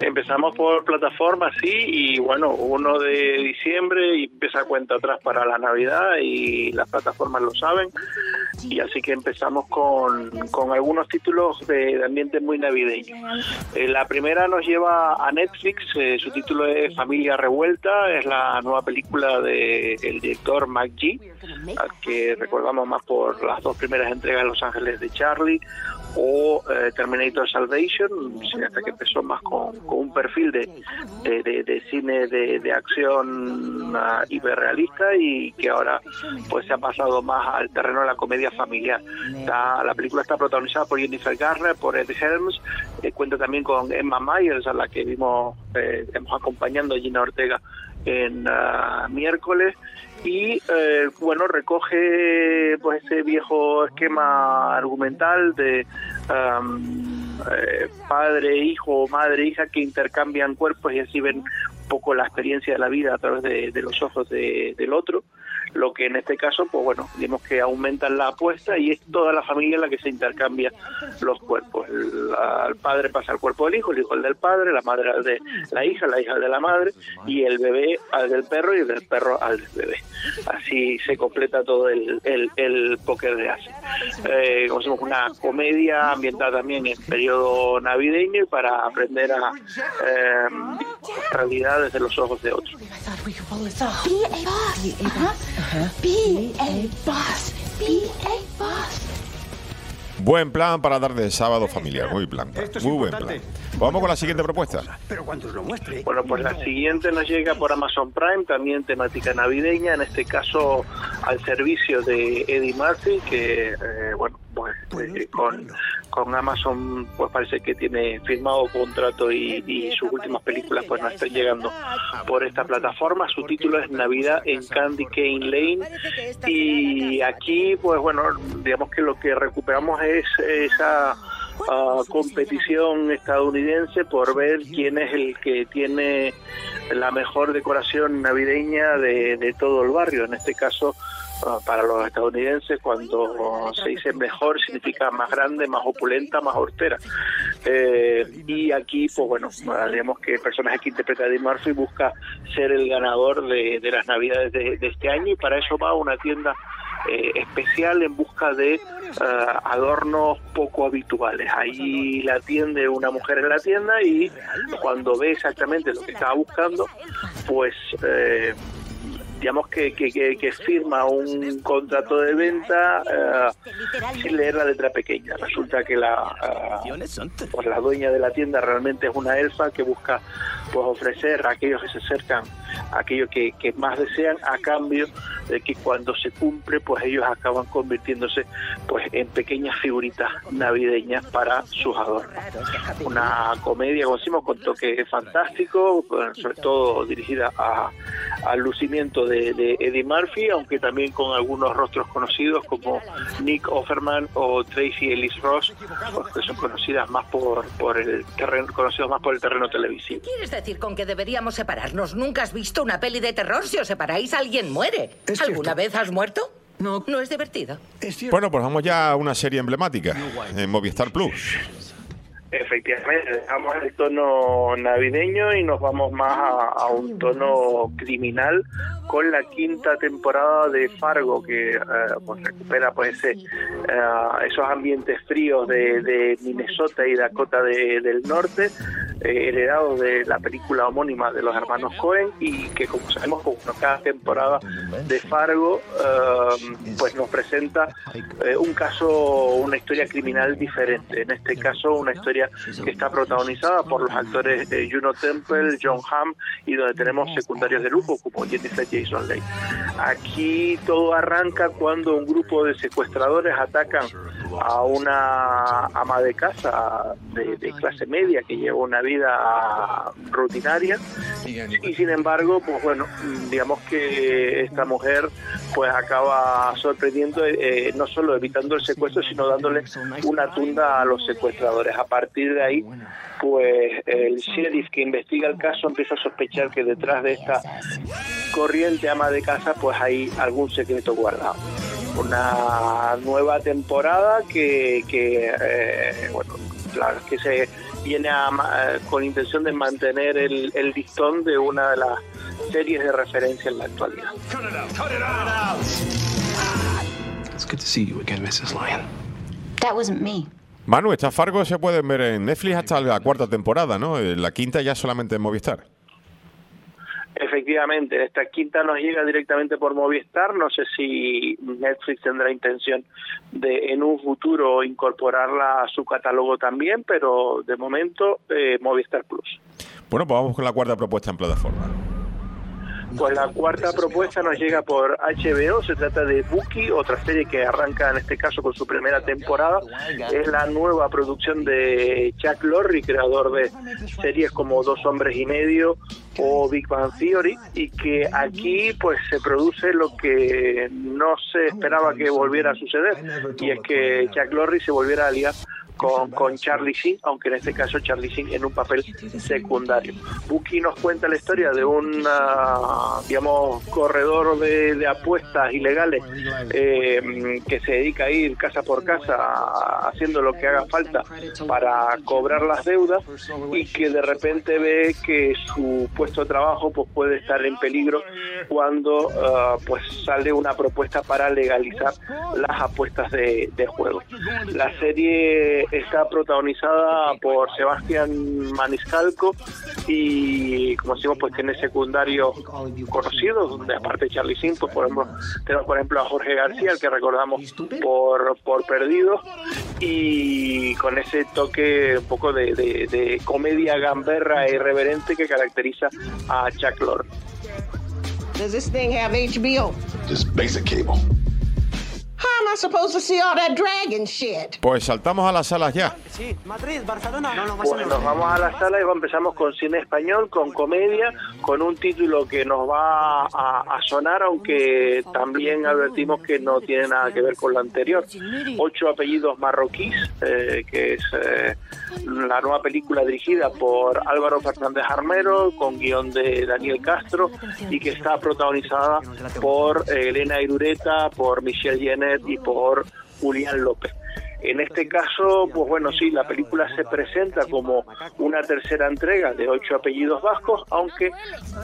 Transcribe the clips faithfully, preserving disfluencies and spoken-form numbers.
Empezamos por plataformas, sí, y bueno, uno de diciembre y empieza cuenta atrás para la Navidad y las plataformas lo saben, y así que empezamos con, con algunos títulos de, de ambiente muy navideño. Eh, la primera nos lleva a Netflix, eh, su título es Familia Revuelta, es la nueva película del director McG, al que recordamos más por las dos primeras entregas de Los Ángeles de Charlie o eh, Terminator Salvation, hasta que empezó más con, con un perfil de, de, de, de cine de, de acción uh, hiperrealista, y que ahora pues se ha pasado más al terreno de la comedia familiar. Está, la película está protagonizada por Jennifer Garner, por Ed Helms, eh, cuenta también con Emma Myers, a la que vimos, eh, estamos acompañando a Gina Ortega en uh, miércoles, y eh, bueno, recoge pues ese viejo esquema argumental de um, eh, padre, hijo, madre, hija que intercambian cuerpos y así ven un poco la experiencia de la vida a través de, de los ojos de, del otro, lo que en este caso, pues bueno, digamos que aumentan la apuesta y es toda la familia la que se intercambia los cuerpos. El, el padre pasa al cuerpo del hijo, el hijo al del padre, la madre al de la hija, la hija al de la madre, y el bebé al del perro y el del perro al del bebé. Así se completa todo el, el, el póker de Ace. Eh, como decimos, una comedia ambientada también en periodo navideño y para aprender a eh, realidad desde los ojos de otros. Be a boss. Be a boss. Buen plan para tarde de sábado familiar, muy plan, muy buen plan. Vamos con la siguiente propuesta. Pero cuando os lo muestre. Bueno, pues la siguiente nos llega por Amazon Prime, también temática navideña, en este caso al servicio de Eddie Murphy, que eh, bueno, pues eh, con, con Amazon pues parece que tiene firmado contrato y, y sus últimas películas pues nos están llegando por esta plataforma. Su título es Navidad en Candy Cane Lane, y aquí pues bueno, digamos que lo que recuperamos es esa Uh, competición estadounidense por ver quién es el que tiene la mejor decoración navideña de, de todo el barrio. En este caso, uh, para los estadounidenses, cuando uh, se dice mejor, significa más grande, más opulenta, más austera. Eh, y aquí, pues bueno, digamos que el personaje que interpreta a Eddie Murphy busca ser el ganador de, de las Navidades de, de este año, y para eso va a una tienda Eh, especial en busca de uh, adornos poco habituales. Ahí la atiende una mujer en la tienda y cuando ve exactamente lo que estaba buscando, pues eh, digamos que, que, que, que firma un contrato de venta uh, sin leer la letra pequeña. Resulta que la, uh, pues la dueña de la tienda realmente es una elfa que busca pues ofrecer a aquellos que se acercan aquello que, que más desean, a cambio de que cuando se cumple pues ellos acaban convirtiéndose pues en pequeñas figuritas navideñas para sus adornos. Una comedia, como decimos, con toque fantástico, sobre todo dirigida a, al lucimiento de, de Eddie Murphy, aunque también con algunos rostros conocidos como Nick Offerman o Tracy Ellis Ross, que son conocidas más por, por el terreno, conocidos más por el terreno televisivo. ¿Qué quieres decir con que deberíamos separarnos? ¿Nunca has visto una peli de terror? Si os separáis, alguien muere. Es ¿Alguna cierto. vez has muerto? No. No es divertido. Es cierto. Bueno, pues vamos ya a una serie emblemática en Movistar Plus. Efectivamente, dejamos el tono navideño y nos vamos más a, a un tono criminal con la quinta temporada de Fargo, que eh, pues recupera pues ese, eh, esos ambientes fríos de, de Minnesota y Dakota de, del Norte, eh, heredados de la película homónima de los hermanos Coen, y que como sabemos, como cada temporada de Fargo eh, pues nos presenta eh, un caso, una historia criminal diferente. En este caso, una historia que está protagonizada por los actores eh, Juno Temple, John Hamm, y donde tenemos secundarios de lujo como Jennifer Jason Leigh. Aquí todo arranca cuando un grupo de secuestradores atacan a una ama de casa de, de clase media que lleva una vida rutinaria, y sin embargo, pues bueno, digamos que esta mujer pues acaba sorprendiendo, eh, no solo evitando el secuestro, sino dándole una tunda a los secuestradores. A partir de ahí, pues el sheriff que investiga el caso empieza a sospechar que detrás de esta corriente ama de casa pues hay algún secreto guardado. Una nueva temporada que, que eh, bueno, la verdad es que se viene a, a, con intención de mantener el, el listón de una de las series de referencia en la actualidad. It's good to see you again, missus Lyon. That wasn't me. Manu, estas Fargo se pueden ver en Netflix hasta la cuarta temporada, ¿no? La quinta ya solamente en Movistar. Efectivamente, esta quinta nos llega directamente por Movistar. No sé si Netflix tendrá intención de en un futuro incorporarla a su catálogo también, pero de momento eh, Movistar Plus. Bueno, pues vamos con la cuarta propuesta en plataforma. Pues la cuarta propuesta nos llega por H B O, se trata de Bucky, otra serie que arranca en este caso con su primera temporada. Es la nueva producción de Chuck Lorre, creador de series como Dos hombres y medio o Big Bang Theory, y que aquí pues se produce lo que no se esperaba que volviera a suceder, y es que Chuck Lorre se volviera a liar Con, con Charlie Sheen, aunque en este caso Charlie Sheen en un papel secundario. Bucky nos cuenta la historia de un, uh, digamos, corredor de, de apuestas ilegales eh, que se dedica a ir casa por casa haciendo lo que haga falta para cobrar las deudas, y que de repente ve que su puesto de trabajo pues puede estar en peligro cuando uh, pues sale una propuesta para legalizar las apuestas de, de juego. La serie está protagonizada por Sebastián Maniscalco y, como decimos, pues tiene secundarios conocidos, donde aparte de Charlie Sheen, pues por ejemplo, tenemos por ejemplo a Jorge García, el que recordamos por por Perdidos, y con ese toque un poco de, de, de comedia gamberra e irreverente que caracteriza a Chuck Lorre. Does this thing have H B O? Just basic cable. How am I supposed to see all that dragon shit? Pues saltamos a las salas ya. Sí, Madrid, Barcelona. No, no, Bueno, nos vamos a la sala y empezamos con cine español, con comedia, con un título que nos va a, a sonar, aunque también advertimos que no tiene nada que ver con lo anterior. Ocho apellidos marroquíes, eh, que es eh, la nueva película dirigida por Álvaro Fernández Armero, con guión de Daniel Castro, y que está protagonizada por eh, Elena Irureta, por Michelle Jenner y por Julián López. En este caso, pues bueno, sí, la película se presenta como una tercera entrega de Ocho apellidos vascos, aunque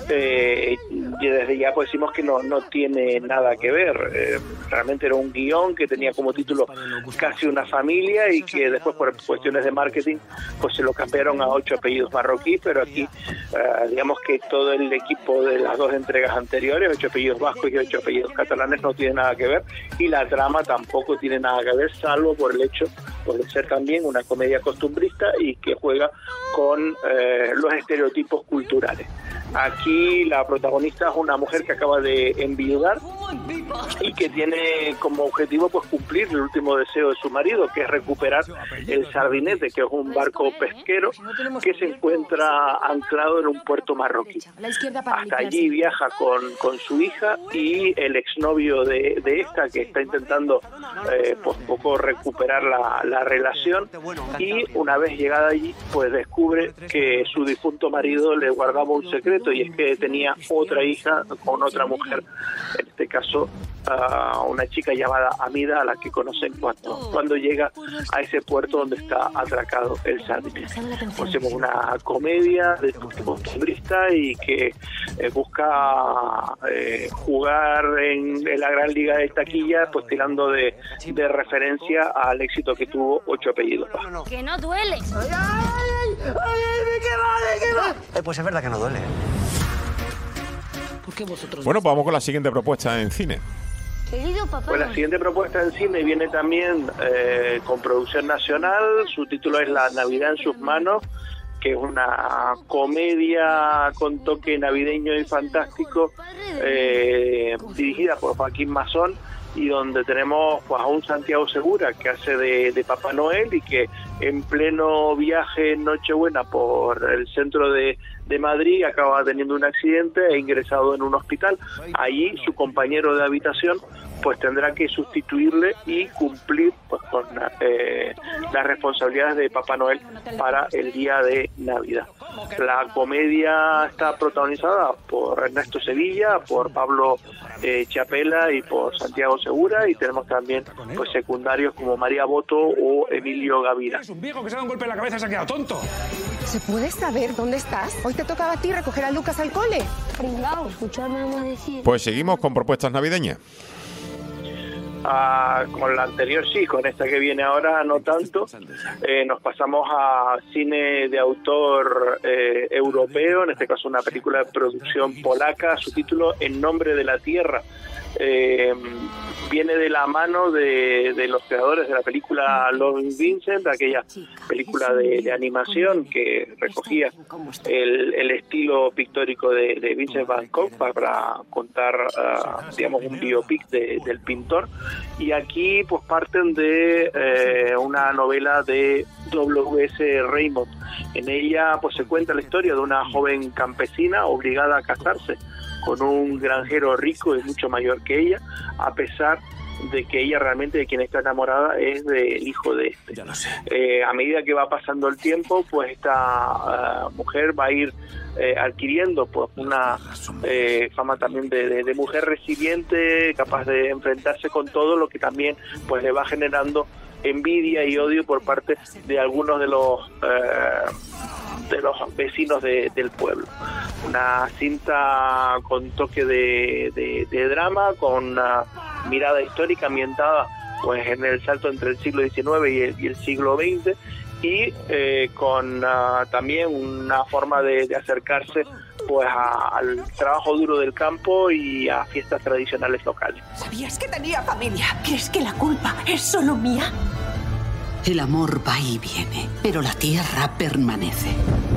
eh, desde ya pues decimos que no, no tiene nada que ver. Eh, realmente era un guión que tenía como título Casi una familia, y que después por cuestiones de marketing pues se lo cambiaron a Ocho apellidos marroquíes, pero aquí eh, digamos que todo el equipo de las dos entregas anteriores, Ocho apellidos vascos y Ocho apellidos catalanes, no tiene nada que ver, y la trama tampoco tiene nada que ver, salvo por el hecho por ser también una comedia costumbrista y que juega con eh, los estereotipos culturales. Aquí la protagonista es una mujer que acaba de enviudar y que tiene como objetivo pues cumplir el último deseo de su marido, que es recuperar el Sardinete, que es un barco pesquero que se encuentra anclado en un puerto marroquí. Hasta allí viaja con, con su hija y el exnovio de, de esta, que está intentando eh, pues poco recuperar la, la relación, y una vez llegada allí pues descubre que su difunto marido le guardaba un secreto, y es que tenía otra hija con otra mujer, en este caso uh, una chica llamada Amida, a la que conocen cuando, cuando llega a ese puerto donde está atracado el Sardinete. Pues es una comedia de tipo costumbrista y que eh, busca eh, jugar en, en la gran liga de taquilla, pues tirando de, de referencia al éxito que tuvo Ocho apellidos. Que no duele. Ay, ay, ay, ay, ¿qué va, qué va? Eh, pues es verdad que no duele. ¿Por qué vosotros? Bueno, pues vamos con la siguiente propuesta en cine. Querido papá. Pues la siguiente propuesta en cine viene también eh, con producción nacional. Su título es La Navidad en sus manos, que es una comedia con toque navideño y fantástico, eh, dirigida por Joaquín Mazón, y donde tenemos pues a un Santiago Segura que hace de, de Papá Noel, y que en pleno viaje en Nochebuena por el centro de, de Madrid acaba teniendo un accidente e ingresado en un hospital. Allí su compañero de habitación pues tendrá que sustituirle y cumplir pues con eh, las responsabilidades de Papá Noel para el día de Navidad. La comedia está protagonizada por Ernesto Sevilla, por Pablo eh, Chapela y por Santiago Segura, y tenemos también pues secundarios como María Boto o Emilio Gavira. Es un viejo que se ha dado un golpe en la cabeza y se ha quedado tonto. ¿Se puede saber dónde estás? Hoy te tocaba a ti recoger a Lucas al cole. Pringao, escucharme más decir. Pues seguimos con propuestas navideñas. Ah, con la anterior sí, con esta que viene ahora no tanto. Eh, nos pasamos a cine de autor eh, europeo, en este caso una película de producción polaca, su título En nombre de la tierra. Eh, viene de la mano de, de los creadores de la película Lord Vincent, aquella película de, de animación que recogía el, el estilo pictórico de, de Vincent Van Gogh para contar, uh, digamos, un biopic de, del pintor. Y aquí pues parten de eh, una novela de W S Raymond. En ella pues se cuenta la historia de una joven campesina obligada a casarse con un granjero rico y mucho mayor que ella, a pesar de que ella realmente de quien está enamorada es del hijo de este. Ya lo sé. Eh, a medida que va pasando el tiempo, pues esta uh, mujer va a ir eh, adquiriendo pues una eh, fama también de, de, de mujer resiliente, capaz de enfrentarse con todo, lo que también pues le va generando envidia y odio por parte de algunos de los eh, de los vecinos de, del pueblo. Una cinta con toque de, de, de drama, con una mirada histórica ambientada pues en el salto entre el siglo diecinueve y el, y el siglo veinte, y eh, con uh, también una forma de, de acercarse pues a, al trabajo duro del campo y a fiestas tradicionales locales. ¿Sabías que tenía familia? ¿Crees que la culpa es solo mía? El amor va y viene, pero la tierra permanece.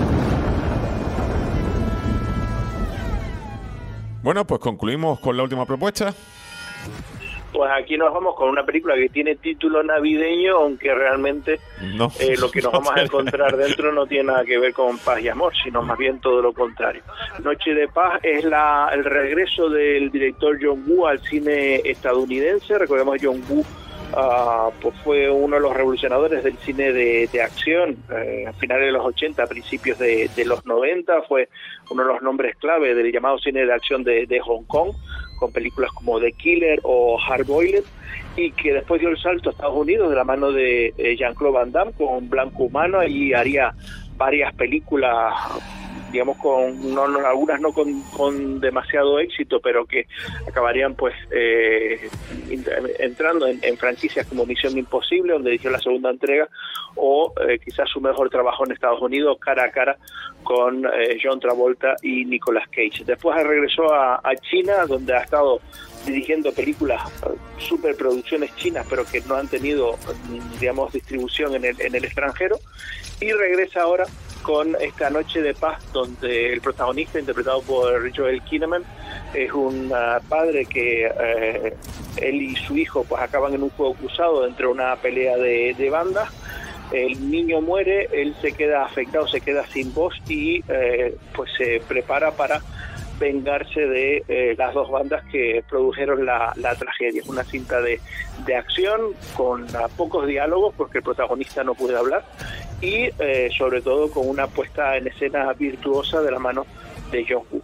Bueno, pues concluimos con la última propuesta. Pues aquí nos vamos con una película que tiene título navideño, aunque realmente no, eh, lo que nos no vamos a encontrar dentro no tiene nada que ver con paz y amor, sino más bien todo lo contrario. Noche de Paz es la, el regreso del director John Woo al cine estadounidense. Recordemos John Woo Uh, pues fue uno de los revolucionadores del cine de, de acción eh, a finales de los ochenta, a principios de, de los noventa. Fue uno de los nombres clave del llamado cine de acción de, de Hong Kong, con películas como The Killer o Hard Boiled, y que después dio el salto a Estados Unidos de la mano de eh, Jean-Claude Van Damme con Blanco Humano, y haría varias películas, digamos, con no, no, algunas no con, con demasiado éxito, pero que acabarían pues eh, entrando en, en franquicias como Misión Imposible, donde dirigió la segunda entrega, o eh, quizás su mejor trabajo en Estados Unidos, cara a cara con eh, John Travolta y Nicolas Cage. Después regresó a, a China, donde ha estado dirigiendo películas, superproducciones chinas, pero que no han tenido, digamos, distribución en el, en el extranjero, y regresa ahora con esta Noche de Paz, donde el protagonista, interpretado por Joel Kinnaman, es un uh, padre que eh, él y su hijo pues acaban en un juego cruzado entre una pelea de, de bandas. El niño muere, él se queda afectado, se queda sin voz, y eh, pues se prepara para vengarse de eh, las dos bandas que produjeron la, la tragedia. Es una cinta de, de acción con uh, pocos diálogos, porque el protagonista no puede hablar, y eh, sobre todo con una puesta en escena virtuosa de la mano de John Woo.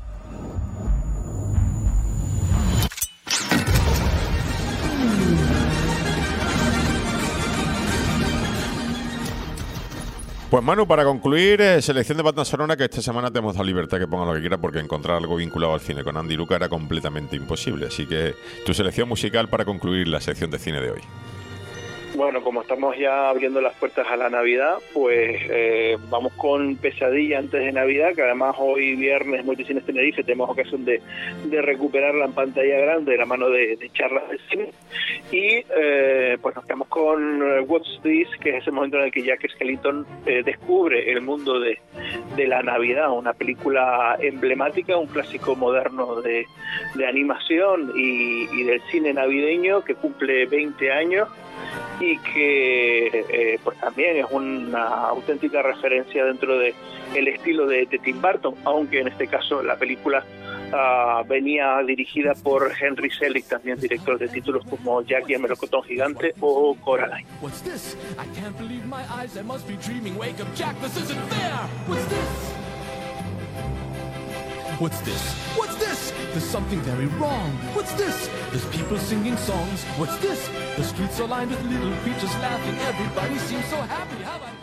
Pues Manu, para concluir, eh, selección de banda sonora, que esta semana te hemos dado libertad que ponga lo que quiera, porque encontrar algo vinculado al cine con Andy Luca era completamente imposible. Así que tu selección musical para concluir la sección de cine de hoy. Bueno, como estamos ya abriendo las puertas a la Navidad, pues eh, vamos con Pesadilla antes de Navidad, que además hoy viernes Multicines Tenerife tenemos ocasión de, de recuperarla en pantalla grande de la mano de, de charlas de cine. Y eh, pues nos quedamos con What's This, que es ese momento en el que Jack Skellington eh, descubre el mundo de, de la Navidad, una película emblemática, un clásico moderno de, de animación y, y del cine navideño, que cumple veinte años y que eh, pues también es una auténtica referencia dentro de el estilo de, de Tim Burton, aunque en este caso la película uh, venía dirigida por Henry Selick, también director de títulos como Jackie, el melocotón gigante o Coraline. What's this? I can't believe my eyes, I must be dreaming. Wake up, Jack, this isn't fair. What's this? What's this? What's this? There's something very wrong. What's this? There's people singing songs. What's this? The streets are lined with little creatures laughing. Everybody seems so happy. How about